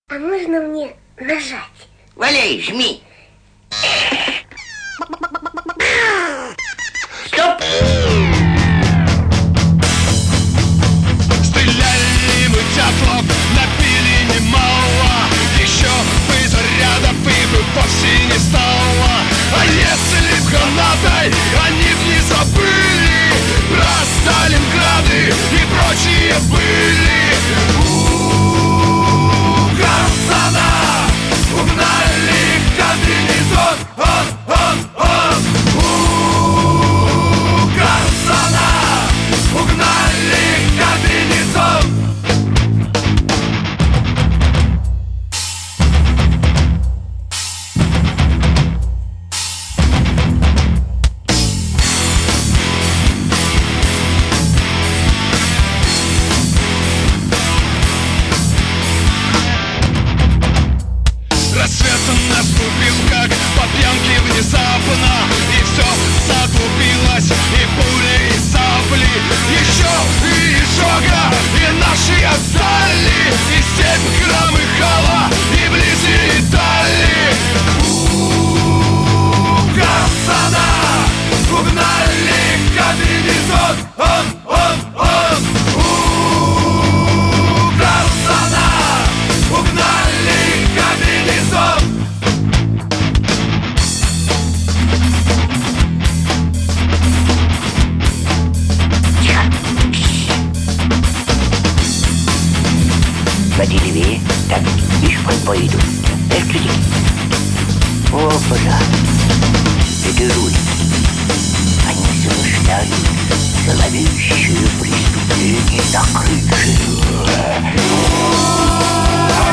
А можно мне нажать? Валяй, жми. Стоп! Стреляли мы дятлов, напили немало. Еще бы зарядов и бы вовсе не стало. А если б гранатой они б не забыли про Сталинграды и прочие были. Красана угнали комбинезон. Красана угнали комбинезон. Рассветом наступил, как по пьянке внезапно. И все заглубилось, и пули, и сабли. Еще и изжога, и наши отстали. И степь громыхала, и вблизи летали. Красана угнали комбинезон. Красана угнали комбинезон. Води левее. Так, видишь, поедут. Эскритики. О, пожалуйста. Это руки. Они замышляют зловещее преступление на крыше.